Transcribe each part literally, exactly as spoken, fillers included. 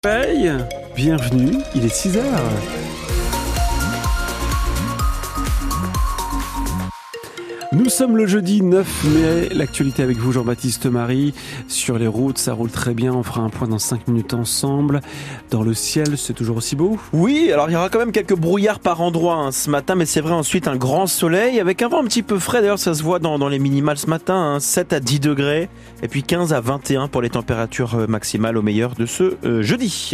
Hey, bienvenue, il est six heures. Nous sommes le jeudi neuf mai, l'actualité avec vous Jean-Baptiste Marie. Sur les routes, ça roule très bien, on fera un point dans cinq minutes ensemble. Dans le ciel, c'est toujours aussi beau ? Oui, alors il y aura quand même quelques brouillards par endroits hein, ce matin, mais c'est vrai ensuite un grand soleil avec un vent un petit peu frais. D'ailleurs ça se voit dans, dans les minimales ce matin, hein, sept à dix degrés et puis quinze à vingt et un pour les températures maximales au meilleur de ce euh, jeudi.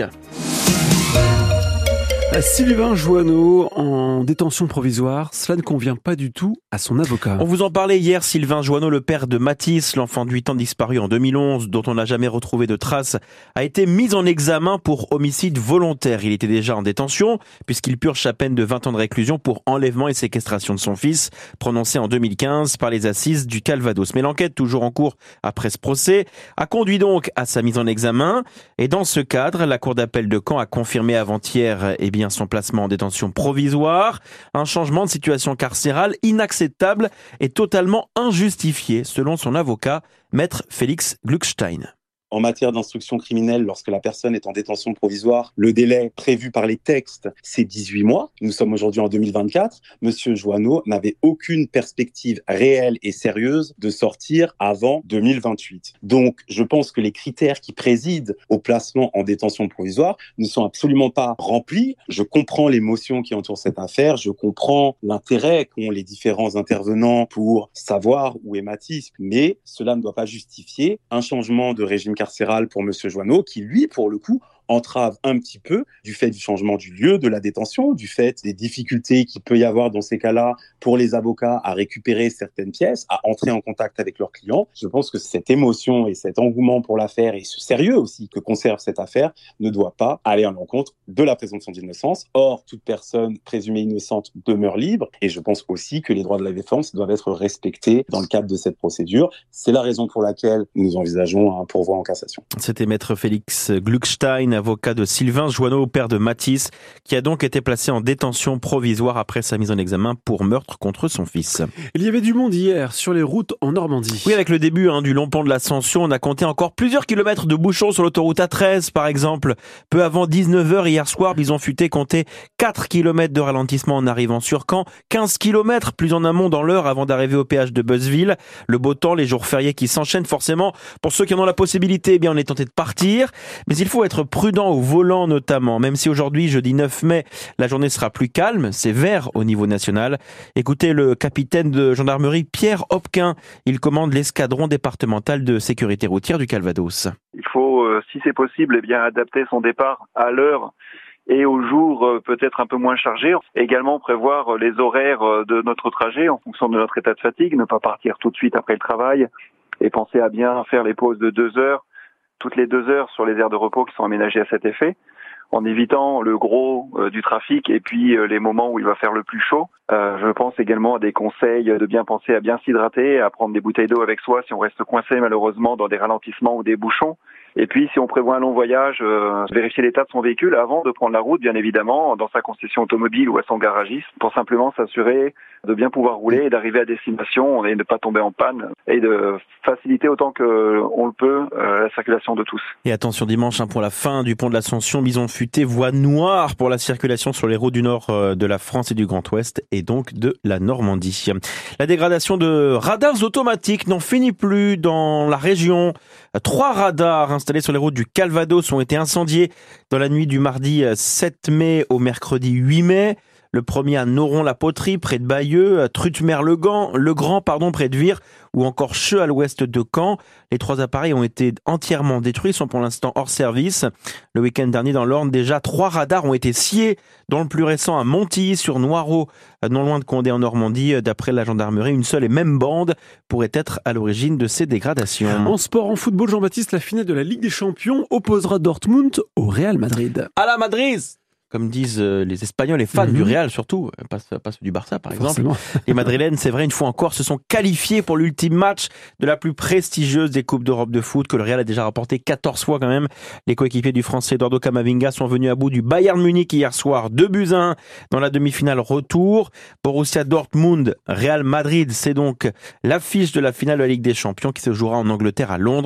Sylvain Joanneau en détention provisoire, cela ne convient pas du tout à son avocat. On vous en parlait hier, Sylvain Joanneau, le père de Mathis, l'enfant de huit ans disparu en deux mille onze, dont on n'a jamais retrouvé de traces, a été mis en examen pour homicide volontaire. Il était déjà en détention, puisqu'il purge sa peine de vingt ans de réclusion pour enlèvement et séquestration de son fils, prononcée en deux mille quinze par les assises du Calvados. Mais l'enquête, toujours en cours après ce procès, a conduit donc à sa mise en examen. Et dans ce cadre, la cour d'appel de Caen a confirmé avant-hier, eh bien, son placement en détention provisoire, un changement de situation carcérale inacceptable et totalement injustifié, selon son avocat, maître Félix Gluckstein. En matière d'instruction criminelle, lorsque la personne est en détention provisoire, le délai prévu par les textes, c'est dix-huit mois. Nous sommes aujourd'hui en deux mille vingt-quatre. Monsieur Joanneau n'avait aucune perspective réelle et sérieuse de sortir avant deux mille vingt-huit. Donc, je pense que les critères qui président au placement en détention provisoire ne sont absolument pas remplis. Je comprends l'émotion qui entoure cette affaire. Je comprends l'intérêt qu'ont les différents intervenants pour savoir où est Mathis. Mais cela ne doit pas justifier un changement de régime carcéral pour Monsieur Joanneau, qui lui, pour le coup, entrave un petit peu du fait du changement du lieu de la détention, du fait des difficultés qu'il peut y avoir dans ces cas-là pour les avocats à récupérer certaines pièces, à entrer en contact avec leurs clients. Je pense que cette émotion et cet engouement pour l'affaire et ce sérieux aussi que conserve cette affaire ne doit pas aller à l'encontre de la présomption d'innocence. Or, toute personne présumée innocente demeure libre et je pense aussi que les droits de la défense doivent être respectés dans le cadre de cette procédure. C'est la raison pour laquelle nous envisageons un pourvoi en cassation. C'était maître Félix Gluckstein, avocat de Sylvain Joanneau, père de Mathis, qui a donc été placé en détention provisoire après sa mise en examen pour meurtre contre son fils. Il y avait du monde hier sur les routes en Normandie. Oui, avec le début hein, du long pont de l'Ascension, on a compté encore plusieurs kilomètres de bouchons sur l'autoroute A treize, par exemple. Peu avant dix-neuf heures hier soir, Bison Futé comptait quatre kilomètres de ralentissement en arrivant sur Caen, quinze kilomètres plus en amont dans l'heure avant d'arriver au péage de Beuzeville. Le beau temps, les jours fériés qui s'enchaînent forcément. Pour ceux qui en ont la possibilité, eh bien, on est tenté de partir. Mais il faut être prudent au volant notamment, même si aujourd'hui, jeudi neuf mai, la journée sera plus calme, c'est vert au niveau national. Écoutez le capitaine de gendarmerie Pierre Hopquin, il commande l'escadron départemental de sécurité routière du Calvados. Il faut, euh, si c'est possible, eh bien adapter son départ à l'heure et au jour euh, peut-être un peu moins chargé. Également prévoir les horaires de notre trajet en fonction de notre état de fatigue, ne pas partir tout de suite après le travail et penser à bien faire les pauses de deux heures toutes les deux heures sur les aires de repos qui sont aménagées à cet effet, en évitant le gros euh, du trafic et puis euh, les moments où il va faire le plus chaud. Euh, je pense également à des conseils de bien penser à bien s'hydrater, à prendre des bouteilles d'eau avec soi si on reste coincé malheureusement dans des ralentissements ou des bouchons. Et puis, si on prévoit un long voyage, euh, vérifier l'état de son véhicule avant de prendre la route, bien évidemment, dans sa concession automobile ou à son garagiste, pour simplement s'assurer de bien pouvoir rouler et d'arriver à destination et de ne pas tomber en panne et de faciliter autant qu'on le peut euh, la circulation de tous. Et attention dimanche hein, pour la fin du pont de l'Ascension, Bison Futé, voie noire pour la circulation sur les routes du nord euh, de la France et du Grand Ouest et donc de la Normandie. La dégradation de radars automatiques n'en finit plus dans la région. Trois radars installés sur les routes du Calvados ont été incendiés dans la nuit du mardi sept mai au mercredi huit mai. Le premier à Noron-la-Poterie, près de Bayeux, Trutmer-le-Grand, Le Grand, pardon, près de Vire, ou encore Cheux à l'ouest de Caen. Les trois appareils ont été entièrement détruits, sont pour l'instant hors service. Le week-end dernier, dans l'Orne, déjà trois radars ont été sciés, dont le plus récent à Montilly, sur Noireau, non loin de Condé en Normandie. D'après la gendarmerie, une seule et même bande pourrait être à l'origine de ces dégradations. En sport, en football, Jean-Baptiste, la finale de la Ligue des Champions opposera Dortmund au Real Madrid. À la Madrid! Comme disent les Espagnols, les fans mmh. du Real surtout, pas, pas ceux du Barça par Forcément. exemple. Les Madrilènes, c'est vrai, une fois encore, se sont qualifiés pour l'ultime match de la plus prestigieuse des Coupes d'Europe de foot, que le Real a déjà remporté quatorze fois quand même. Les coéquipiers du Français Eduardo Camavinga sont venus à bout du Bayern Munich hier soir, deux buts à un dans la demi-finale retour. Borussia Dortmund, Real Madrid, c'est donc l'affiche de la finale de la Ligue des Champions qui se jouera en Angleterre à Londres.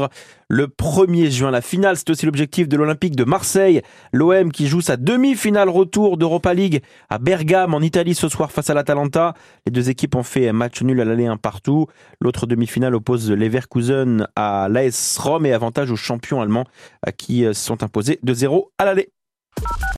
le premier juin. La finale, c'est aussi l'objectif de l'Olympique de Marseille. L'O M qui joue sa demi-finale retour d'Europa League à Bergame en Italie ce soir face à l'Atalanta. Les deux équipes ont fait un match nul à l'aller un partout. L'autre demi-finale oppose Leverkusen à l'A S Rome et avantage aux champions allemands qui se sont imposés deux zéro à l'aller.